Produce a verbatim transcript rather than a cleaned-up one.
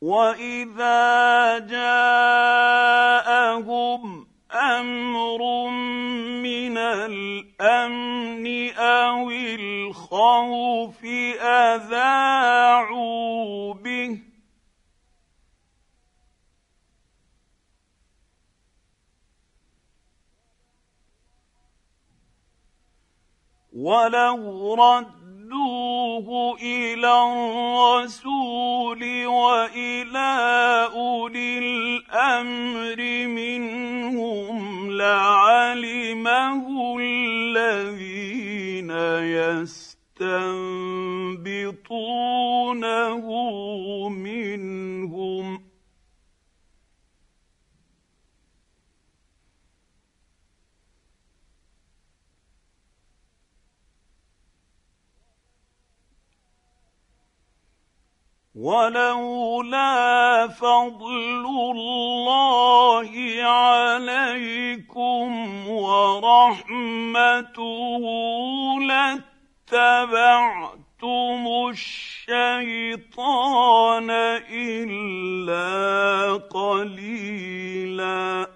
وإذا جاءهم أمر من الأمن أو الخوف أذاعوا به ولو ردوه إلى الرسول وإلى أولي الأمر منهم لعلمه الذين يستنبطونه منهم ولولا فضل الله عليكم ورحمته لاتبعتم الشيطان إلا قليلا